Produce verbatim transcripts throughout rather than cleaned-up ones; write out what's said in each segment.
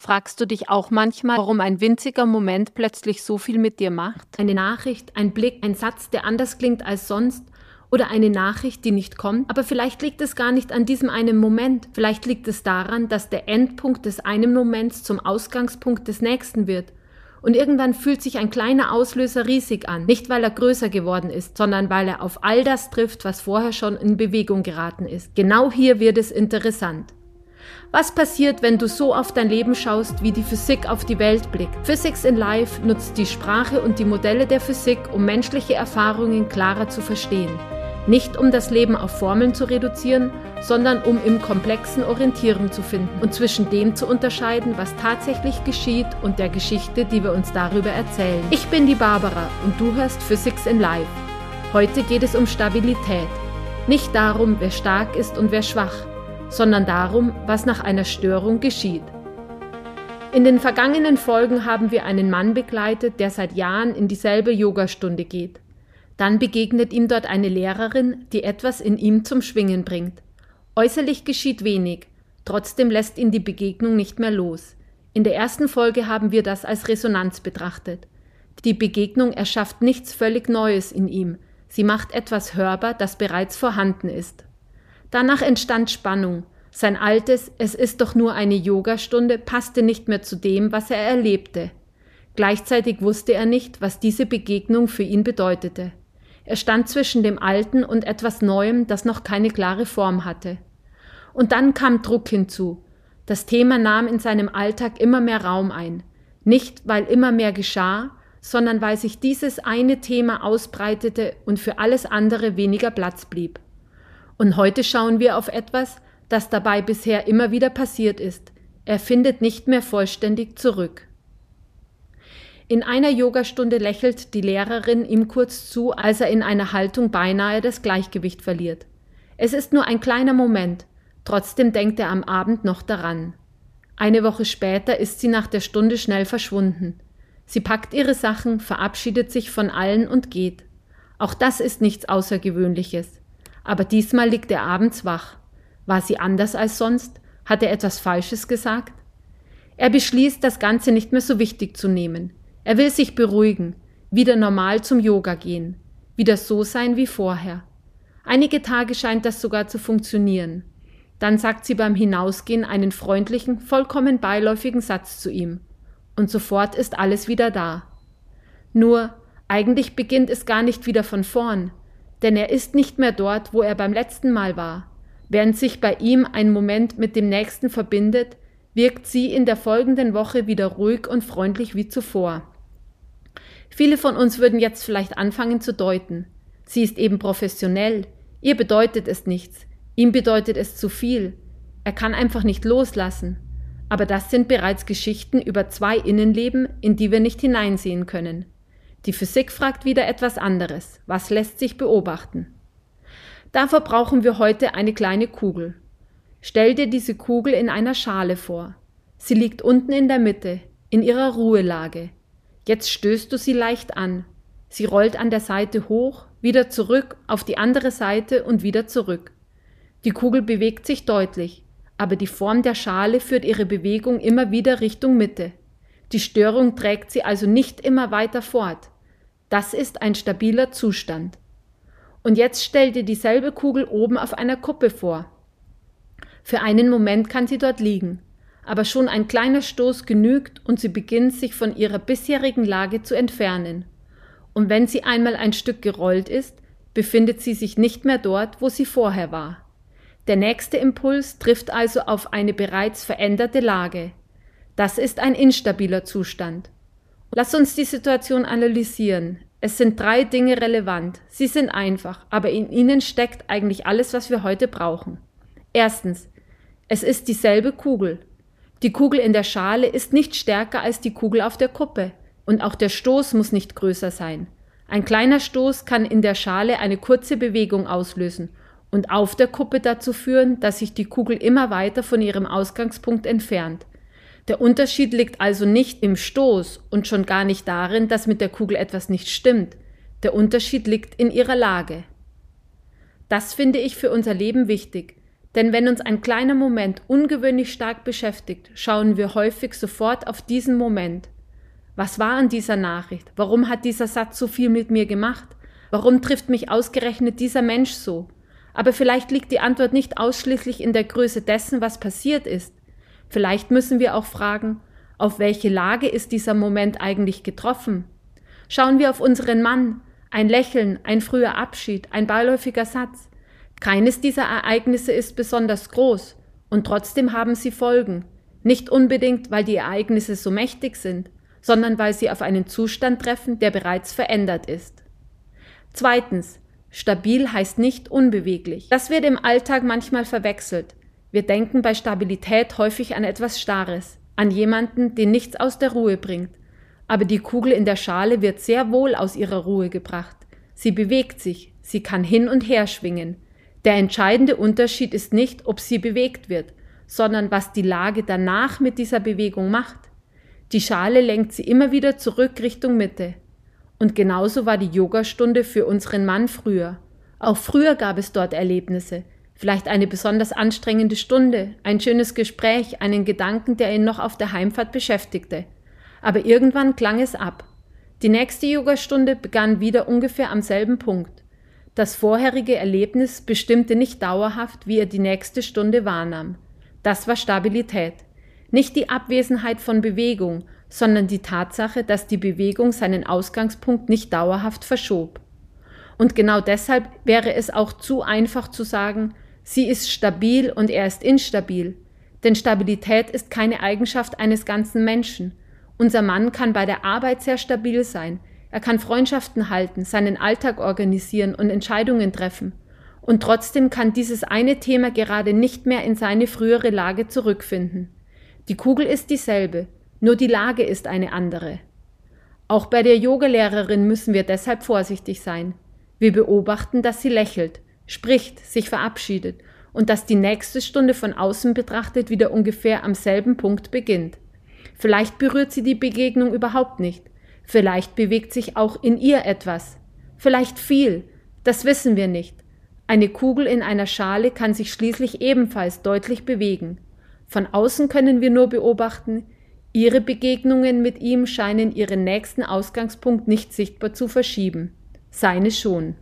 Fragst du dich auch manchmal, warum ein winziger Moment plötzlich so viel mit dir macht? Eine Nachricht, ein Blick, ein Satz, der anders klingt als sonst oder eine Nachricht, die nicht kommt. Aber vielleicht liegt es gar nicht an diesem einen Moment. Vielleicht liegt es daran, dass der Endpunkt des einen Moments zum Ausgangspunkt des nächsten wird. Und irgendwann fühlt sich ein kleiner Auslöser riesig an. Nicht, weil er größer geworden ist, sondern weil er auf all das trifft, was vorher schon in Bewegung geraten ist. Genau hier wird es interessant. Was passiert, wenn du so auf dein Leben schaust, wie die Physik auf die Welt blickt? Physics in Life nutzt die Sprache und die Modelle der Physik, um menschliche Erfahrungen klarer zu verstehen. Nicht um das Leben auf Formeln zu reduzieren, sondern um im Komplexen Orientierung zu finden und zwischen dem zu unterscheiden, was tatsächlich geschieht und der Geschichte, die wir uns darüber erzählen. Ich bin die Barbara und du hörst Physics in Life. Heute geht es um Stabilität. Nicht darum, wer stark ist und wer schwach, sondern darum, was nach einer Störung geschieht. In den vergangenen Folgen haben wir einen Mann begleitet, der seit Jahren in dieselbe Yogastunde geht. Dann begegnet ihm dort eine Lehrerin, die etwas in ihm zum Schwingen bringt. Äußerlich geschieht wenig, trotzdem lässt ihn die Begegnung nicht mehr los. In der ersten Folge haben wir das als Resonanz betrachtet. Die Begegnung erschafft nichts völlig Neues in ihm, sie macht etwas hörbar, das bereits vorhanden ist. Danach entstand Spannung. Sein altes „Es ist doch nur eine Yogastunde" passte nicht mehr zu dem, was er erlebte. Gleichzeitig wusste er nicht, was diese Begegnung für ihn bedeutete. Er stand zwischen dem Alten und etwas Neuem, das noch keine klare Form hatte. Und dann kam Druck hinzu. Das Thema nahm in seinem Alltag immer mehr Raum ein. Nicht, weil immer mehr geschah, sondern weil sich dieses eine Thema ausbreitete und für alles andere weniger Platz blieb. Und heute schauen wir auf etwas, das dabei bisher immer wieder passiert ist. Er findet nicht mehr vollständig zurück. In einer Yogastunde lächelt die Lehrerin ihm kurz zu, als er in einer Haltung beinahe das Gleichgewicht verliert. Es ist nur ein kleiner Moment, trotzdem denkt er am Abend noch daran. Eine Woche später ist sie nach der Stunde schnell verschwunden. Sie packt ihre Sachen, verabschiedet sich von allen und geht. Auch das ist nichts Außergewöhnliches. Aber diesmal liegt er abends wach. War sie anders als sonst? Hat er etwas Falsches gesagt? Er beschließt, das Ganze nicht mehr so wichtig zu nehmen. Er will sich beruhigen, wieder normal zum Yoga gehen, wieder so sein wie vorher. Einige Tage scheint das sogar zu funktionieren. Dann sagt sie beim Hinausgehen einen freundlichen, vollkommen beiläufigen Satz zu ihm. Und sofort ist alles wieder da. Nur, eigentlich beginnt es gar nicht wieder von vorn. Denn er ist nicht mehr dort, wo er beim letzten Mal war. Während sich bei ihm ein Moment mit dem nächsten verbindet, wirkt sie in der folgenden Woche wieder ruhig und freundlich wie zuvor. Viele von uns würden jetzt vielleicht anfangen zu deuten. Sie ist eben professionell, ihr bedeutet es nichts, ihm bedeutet es zu viel. Er kann einfach nicht loslassen. Aber das sind bereits Geschichten über zwei Innenleben, in die wir nicht hineinsehen können. Die Physik fragt wieder etwas anderes. Was lässt sich beobachten? Dafür brauchen wir heute eine kleine Kugel. Stell dir diese Kugel in einer Schale vor. Sie liegt unten in der Mitte, in ihrer Ruhelage. Jetzt stößt du sie leicht an. Sie rollt an der Seite hoch, wieder zurück, auf die andere Seite und wieder zurück. Die Kugel bewegt sich deutlich, aber die Form der Schale führt ihre Bewegung immer wieder Richtung Mitte. Die Störung trägt sie also nicht immer weiter fort. Das ist ein stabiler Zustand. Und jetzt stell dir dieselbe Kugel oben auf einer Kuppe vor. Für einen Moment kann sie dort liegen, aber schon ein kleiner Stoß genügt und sie beginnt, sich von ihrer bisherigen Lage zu entfernen. Und wenn sie einmal ein Stück gerollt ist, befindet sie sich nicht mehr dort, wo sie vorher war. Der nächste Impuls trifft also auf eine bereits veränderte Lage. Das ist ein instabiler Zustand. Lass uns die Situation analysieren. Es sind drei Dinge relevant. Sie sind einfach, aber in ihnen steckt eigentlich alles, was wir heute brauchen. Erstens, es ist dieselbe Kugel. Die Kugel in der Schale ist nicht stärker als die Kugel auf der Kuppe. Und auch der Stoß muss nicht größer sein. Ein kleiner Stoß kann in der Schale eine kurze Bewegung auslösen und auf der Kuppe dazu führen, dass sich die Kugel immer weiter von ihrem Ausgangspunkt entfernt. Der Unterschied liegt also nicht im Stoß und schon gar nicht darin, dass mit der Kugel etwas nicht stimmt. Der Unterschied liegt in ihrer Lage. Das finde ich für unser Leben wichtig, Denn wenn uns ein kleiner Moment ungewöhnlich stark beschäftigt, schauen wir häufig sofort auf diesen Moment. Was war an dieser Nachricht? Warum hat dieser Satz so viel mit mir gemacht? Warum trifft mich ausgerechnet dieser Mensch so? Aber vielleicht liegt die Antwort nicht ausschließlich in der Größe dessen, was passiert ist. Vielleicht müssen wir auch fragen, auf welche Lage ist dieser Moment eigentlich getroffen? Schauen wir auf unseren Mann, ein Lächeln, ein früher Abschied, ein beiläufiger Satz. Keines dieser Ereignisse ist besonders groß und trotzdem haben sie Folgen. Nicht unbedingt, weil die Ereignisse so mächtig sind, sondern weil sie auf einen Zustand treffen, der bereits verändert ist. Zweitens, stabil heißt nicht unbeweglich. Das wird im Alltag manchmal verwechselt. Wir denken bei Stabilität häufig an etwas Starres, an jemanden, den nichts aus der Ruhe bringt. Aber die Kugel in der Schale wird sehr wohl aus ihrer Ruhe gebracht. Sie bewegt sich, sie kann hin und her schwingen. Der entscheidende Unterschied ist nicht, ob sie bewegt wird, sondern was die Lage danach mit dieser Bewegung macht. Die Schale lenkt sie immer wieder zurück Richtung Mitte. Und genauso war die Yogastunde für unseren Mann früher. Auch früher gab es dort Erlebnisse, vielleicht eine besonders anstrengende Stunde, ein schönes Gespräch, einen Gedanken, der ihn noch auf der Heimfahrt beschäftigte. Aber irgendwann klang es ab. Die nächste Yogastunde begann wieder ungefähr am selben Punkt. Das vorherige Erlebnis bestimmte nicht dauerhaft, wie er die nächste Stunde wahrnahm. Das war Stabilität. Nicht die Abwesenheit von Bewegung, sondern die Tatsache, dass die Bewegung seinen Ausgangspunkt nicht dauerhaft verschob. Und genau deshalb wäre es auch zu einfach zu sagen, sie ist stabil und er ist instabil. Denn Stabilität ist keine Eigenschaft eines ganzen Menschen. Unser Mann kann bei der Arbeit sehr stabil sein. Er kann Freundschaften halten, seinen Alltag organisieren und Entscheidungen treffen. Und trotzdem kann dieses eine Thema gerade nicht mehr in seine frühere Lage zurückfinden. Die Kugel ist dieselbe, nur die Lage ist eine andere. Auch bei der Yogalehrerin müssen wir deshalb vorsichtig sein. Wir beobachten, dass sie lächelt, spricht, sich verabschiedet und dass die nächste Stunde von außen betrachtet wieder ungefähr am selben Punkt beginnt. Vielleicht berührt sie die Begegnung überhaupt nicht. Vielleicht bewegt sich auch in ihr etwas. Vielleicht viel. Das wissen wir nicht. Eine Kugel in einer Schale kann sich schließlich ebenfalls deutlich bewegen. Von außen können wir nur beobachten, ihre Begegnungen mit ihm scheinen ihren nächsten Ausgangspunkt nicht sichtbar zu verschieben. Seine schon.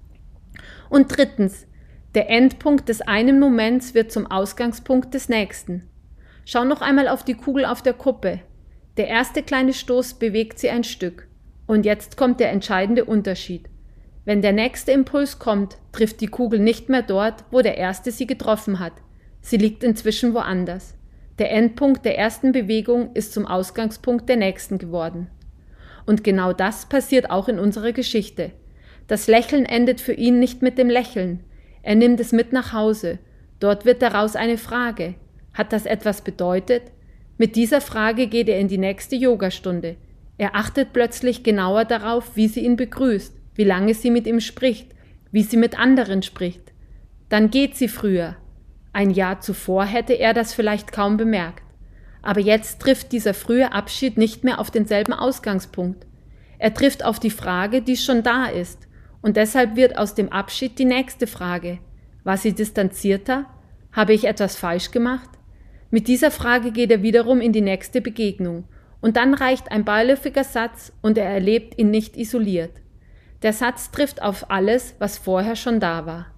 Und drittens, der Endpunkt des einen Moments wird zum Ausgangspunkt des nächsten. Schau noch einmal auf die Kugel auf der Kuppe. Der erste kleine Stoß bewegt sie ein Stück. Und jetzt kommt der entscheidende Unterschied. Wenn der nächste Impuls kommt, trifft die Kugel nicht mehr dort, wo der erste sie getroffen hat. Sie liegt inzwischen woanders. Der Endpunkt der ersten Bewegung ist zum Ausgangspunkt der nächsten geworden. Und genau das passiert auch in unserer Geschichte. Das Lächeln endet für ihn nicht mit dem Lächeln. Er nimmt es mit nach Hause. Dort wird daraus eine Frage. Hat das etwas bedeutet? Mit dieser Frage geht er in die nächste Yogastunde. Er achtet plötzlich genauer darauf, wie sie ihn begrüßt, wie lange sie mit ihm spricht, wie sie mit anderen spricht. Dann geht sie früher. Ein Jahr zuvor hätte er das vielleicht kaum bemerkt. Aber jetzt trifft dieser frühe Abschied nicht mehr auf denselben Ausgangspunkt. Er trifft auf die Frage, die schon da ist. Und deshalb wird aus dem Abschied die nächste Frage. War sie distanzierter? Habe ich etwas falsch gemacht? Mit dieser Frage geht er wiederum in die nächste Begegnung. Und dann reicht ein beiläufiger Satz und er erlebt ihn nicht isoliert. Der Satz trifft auf alles, was vorher schon da war.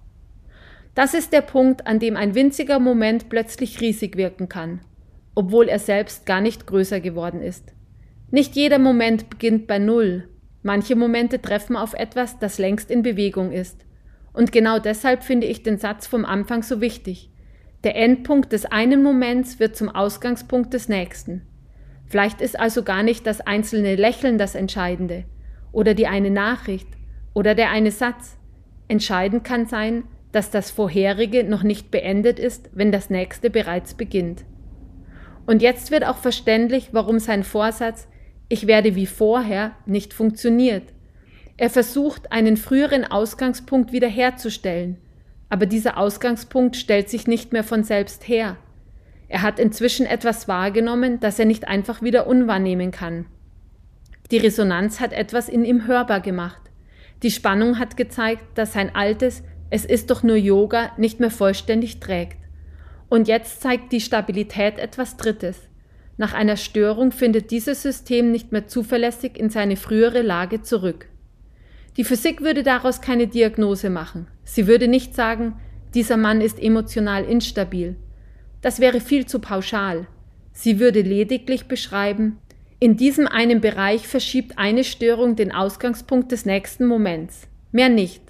Das ist der Punkt, an dem ein winziger Moment plötzlich riesig wirken kann, obwohl er selbst gar nicht größer geworden ist. Nicht jeder Moment beginnt bei Null. Manche Momente treffen auf etwas, das längst in Bewegung ist. Und genau deshalb finde ich den Satz vom Anfang so wichtig. Der Endpunkt des einen Moments wird zum Ausgangspunkt des nächsten. Vielleicht ist also gar nicht das einzelne Lächeln das Entscheidende oder die eine Nachricht oder der eine Satz. Entscheidend kann sein, dass das vorherige noch nicht beendet ist, wenn das nächste bereits beginnt. Und jetzt wird auch verständlich, warum sein Vorsatz „Ich werde wie vorher" nicht funktioniert. Er versucht, einen früheren Ausgangspunkt wiederherzustellen, aber dieser Ausgangspunkt stellt sich nicht mehr von selbst her. Er hat inzwischen etwas wahrgenommen, das er nicht einfach wieder unwahrnehmen kann. Die Resonanz hat etwas in ihm hörbar gemacht. Die Spannung hat gezeigt, dass sein altes „Es ist doch nur Yoga" nicht mehr vollständig trägt. Und jetzt zeigt die Stabilität etwas Drittes. Nach einer Störung findet dieses System nicht mehr zuverlässig in seine frühere Lage zurück. Die Physik würde daraus keine Diagnose machen. Sie würde nicht sagen, dieser Mann ist emotional instabil. Das wäre viel zu pauschal. Sie würde lediglich beschreiben, in diesem einen Bereich verschiebt eine Störung den Ausgangspunkt des nächsten Moments. Mehr nicht.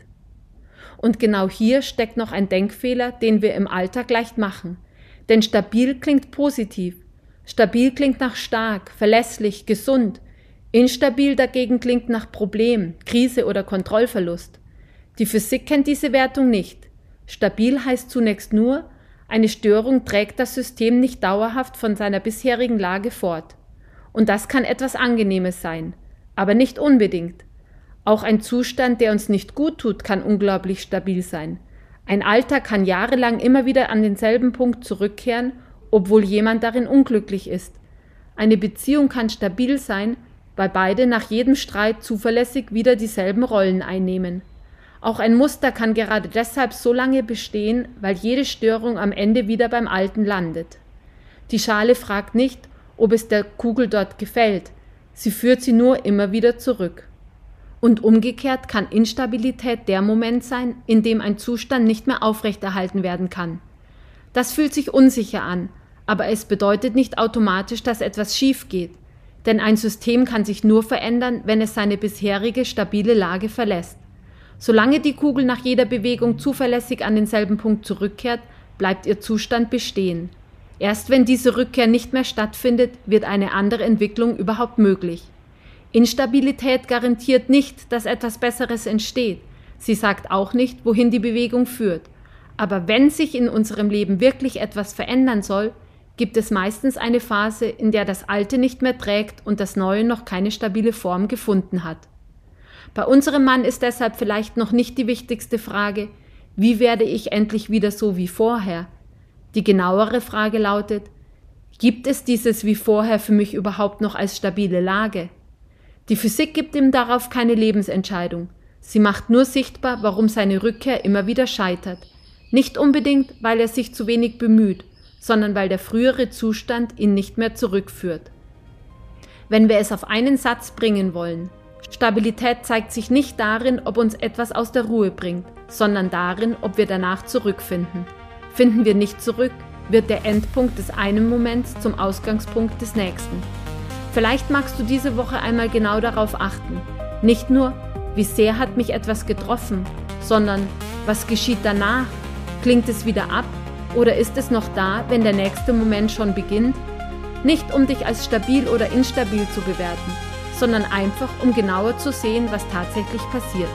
Und genau hier steckt noch ein Denkfehler, den wir im Alltag leicht machen. Denn stabil klingt positiv. Stabil klingt nach stark, verlässlich, gesund. Instabil dagegen klingt nach Problem, Krise oder Kontrollverlust. Die Physik kennt diese Wertung nicht. Stabil heißt zunächst nur, eine Störung trägt das System nicht dauerhaft von seiner bisherigen Lage fort. Und das kann etwas Angenehmes sein, aber nicht unbedingt. Auch ein Zustand, der uns nicht gut tut, kann unglaublich stabil sein. Ein Alltag kann jahrelang immer wieder an denselben Punkt zurückkehren, obwohl jemand darin unglücklich ist. Eine Beziehung kann stabil sein, weil beide nach jedem Streit zuverlässig wieder dieselben Rollen einnehmen. Auch ein Muster kann gerade deshalb so lange bestehen, weil jede Störung am Ende wieder beim Alten landet. Die Schale fragt nicht, ob es der Kugel dort gefällt, sie führt sie nur immer wieder zurück. Und umgekehrt kann Instabilität der Moment sein, in dem ein Zustand nicht mehr aufrechterhalten werden kann. Das fühlt sich unsicher an, aber es bedeutet nicht automatisch, dass etwas schief geht, denn ein System kann sich nur verändern, wenn es seine bisherige stabile Lage verlässt. Solange die Kugel nach jeder Bewegung zuverlässig an denselben Punkt zurückkehrt, bleibt ihr Zustand bestehen. Erst wenn diese Rückkehr nicht mehr stattfindet, wird eine andere Entwicklung überhaupt möglich. Instabilität garantiert nicht, dass etwas Besseres entsteht. Sie sagt auch nicht, wohin die Bewegung führt. Aber wenn sich in unserem Leben wirklich etwas verändern soll, gibt es meistens eine Phase, in der das Alte nicht mehr trägt und das Neue noch keine stabile Form gefunden hat. Bei unserem Mann ist deshalb vielleicht noch nicht die wichtigste Frage, wie werde ich endlich wieder so wie vorher? Die genauere Frage lautet, gibt es dieses wie vorher für mich überhaupt noch als stabile Lage? Die Physik gibt ihm darauf keine Lebensentscheidung. Sie macht nur sichtbar, warum seine Rückkehr immer wieder scheitert. Nicht unbedingt, weil er sich zu wenig bemüht, sondern weil der frühere Zustand ihn nicht mehr zurückführt. Wenn wir es auf einen Satz bringen wollen, Stabilität zeigt sich nicht darin, ob uns etwas aus der Ruhe bringt, sondern darin, ob wir danach zurückfinden. Finden wir nicht zurück, wird der Endpunkt des einen Moments zum Ausgangspunkt des nächsten. Vielleicht magst du diese Woche einmal genau darauf achten. Nicht nur, wie sehr hat mich etwas getroffen, sondern was geschieht danach? Klingt es wieder ab oder ist es noch da, wenn der nächste Moment schon beginnt? Nicht um dich als stabil oder instabil zu bewerten, sondern einfach um genauer zu sehen, was tatsächlich passiert.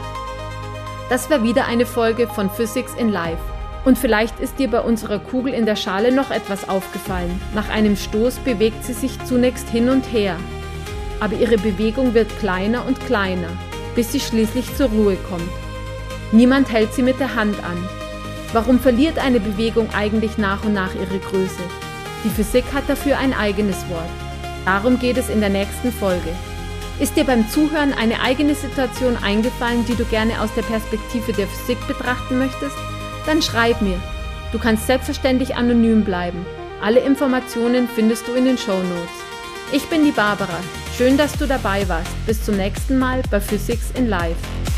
Das war wieder eine Folge von Physics in Life. Und vielleicht ist dir bei unserer Kugel in der Schale noch etwas aufgefallen. Nach einem Stoß bewegt sie sich zunächst hin und her. Aber ihre Bewegung wird kleiner und kleiner, bis sie schließlich zur Ruhe kommt. Niemand hält sie mit der Hand an. Warum verliert eine Bewegung eigentlich nach und nach ihre Größe? Die Physik hat dafür ein eigenes Wort. Darum geht es in der nächsten Folge. Ist dir beim Zuhören eine eigene Situation eingefallen, die du gerne aus der Perspektive der Physik betrachten möchtest? Dann schreib mir. Du kannst selbstverständlich anonym bleiben. Alle Informationen findest du in den Shownotes. Ich bin die Barbara. Schön, dass du dabei warst. Bis zum nächsten Mal bei Physics in Life.